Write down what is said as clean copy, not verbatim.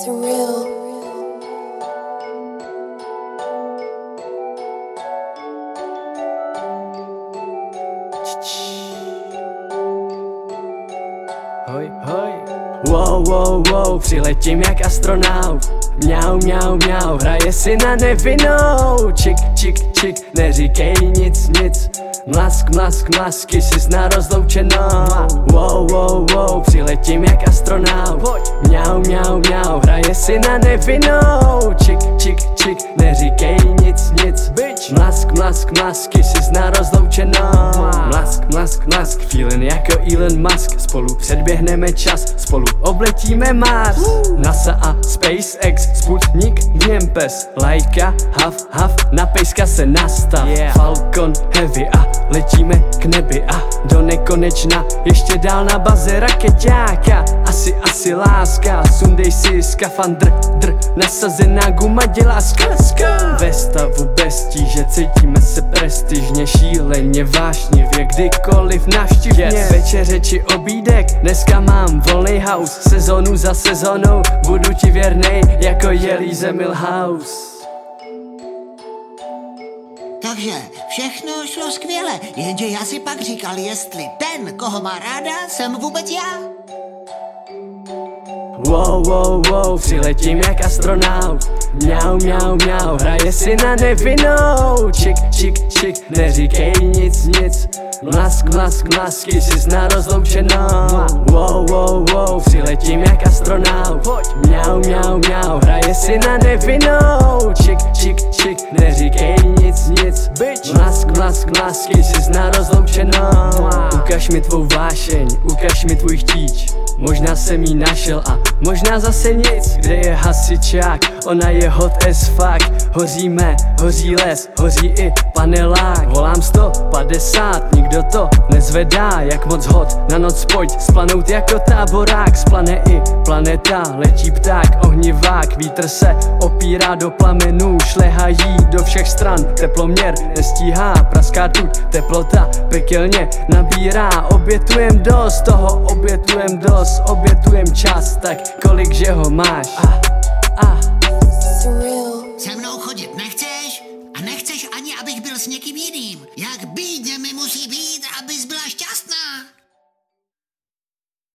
surreal. Hoj, hoj. Wow, wow, wow, přiletím jak astronaut. Mňau, mňau, mňau, hraje si na nevinnou. Čik, čik, čik, neříkej nic, nic. Mlask, mlask, mlasky, jsi na rozloučenou. Wow, wow, wow, přiletím jak astronaut. Mňau, mňau, mňau, hraje si na nevinnou. Čik, čik, čik, neříkej nic, nic. Mlask, mlask, mlasky, jsi na rozloučenou. Mlask, mlask, mlask, feeling jako Elon Musk. Spolu předběhneme čas, spolu obletíme Mars. NASA a SpaceX, Sputnik, v něm pes. Laika, hav, hav, na pejska se nastav. Falcon Heavy a letíme k nebi a do nekonečna. Ještě dál na baze rakeťáka. Asi láska, sundej si skafandr, nasazená guma dělá skr. Ve stavu bez tíže cítíme se prestižně, šíleně, vášnivě, kdykoliv navštivně. Večeře či obídek, dneska mám volnej house. Sezonu za sezonou, budu ti věrnej jako Jelíze Milhouse. Takže všechno šlo skvěle, jenže já si pak říkal, jestli ten, koho má ráda, jsem vůbec já. Wow, wow, wow, přiletím jak astronaut. Mňau, mňau, mňau, hraje si na nevinnou. Čik, čik, čik, neříkej nic, nic. Mlask, mlask, mlasky, jsi na rozloučenou. Wow, wow, wow, přiletím jak astronaut. Mňau, mňau, mňau, hraje si na nevinnou. Čik, čik, čik, neříkej nic, nic. Mlask, mlask, mlasky, jsi na rozloučenou. Ukaž mi tvou vášeň, ukaž mi tvůj chtíč. Možná jsem jí našel a možná zase nic. Kde je hasičák, ona je hot as fuck. Hoříme, hoří les, hoří i panelák. Volám 150, nikdo to nezvedá. Jak moc hot, na noc pojď splanout jako táborák. Splane i planeta, letí pták, ohnivák. Vítr se opírá do plamenů, šlehají do všech stran. Teploměr nestíhá, praská tuď, teplota pekelně nabírá. Obětujem dost, toho obětujem dost, obětujem čas, tak kolik že ho máš?